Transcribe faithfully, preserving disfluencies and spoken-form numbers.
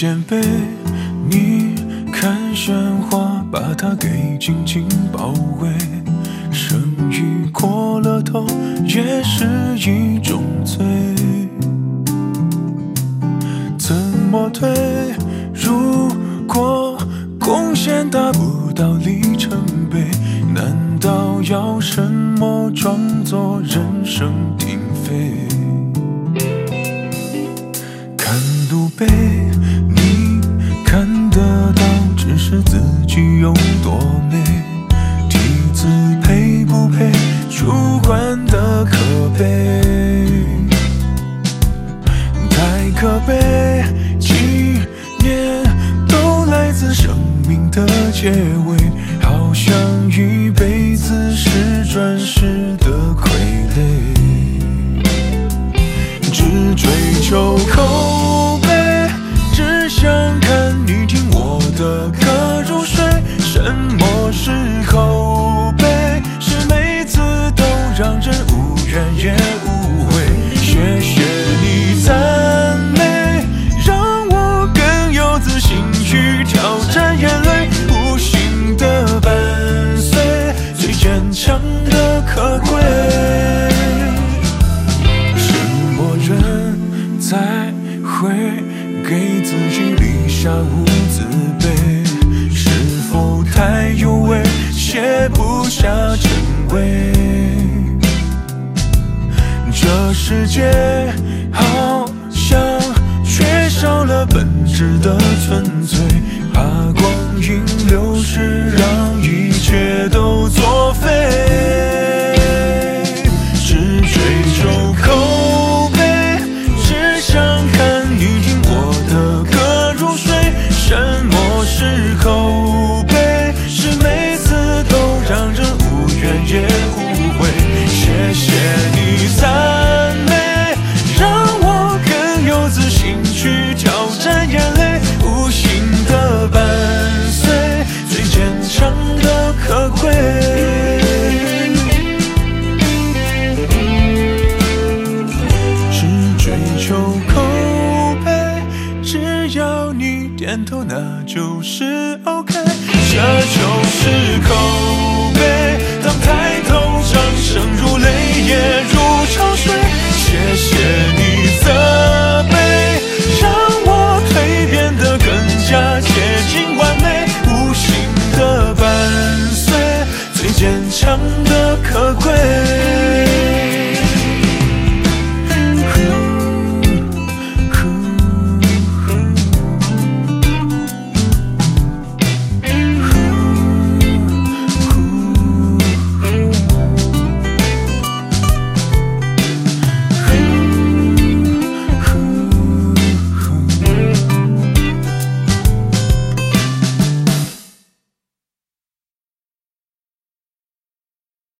肩背，你看鲜花，把它给紧紧包围。生意过了头，也是一种罪。怎么退？如果贡献达不到里程碑，难道要什么装作人声鼎沸？看路碑，你看得到只是自己有多美。题字配不配主观的可悲，太可悲，几年都来自生命的结尾，好像一辈子是转世的傀儡。只追求口碑，只想看你听我的歌入睡。什么是口碑？是每次都让人无怨也无悔。谢谢你赞美，让我更有自信去挑战眼泪。不幸的伴随，最坚强的可贵。是我人才会给自己立下无字碑，是否太有味，写不下真伪？这世界好像缺少了本质的纯粹，怕光阴流逝让一切都作废。只追求口碑，只想看你听我的歌入睡。什么是口碑？是每次都让人无怨也无悔。谢谢你赞美，让我更有自信去挑战眼泪。无形的伴随，最坚强的可贵。只追求口碑，只要你点头那就是 OK。 这就是口碑，当抬头掌声如泪也如潮水。谢谢你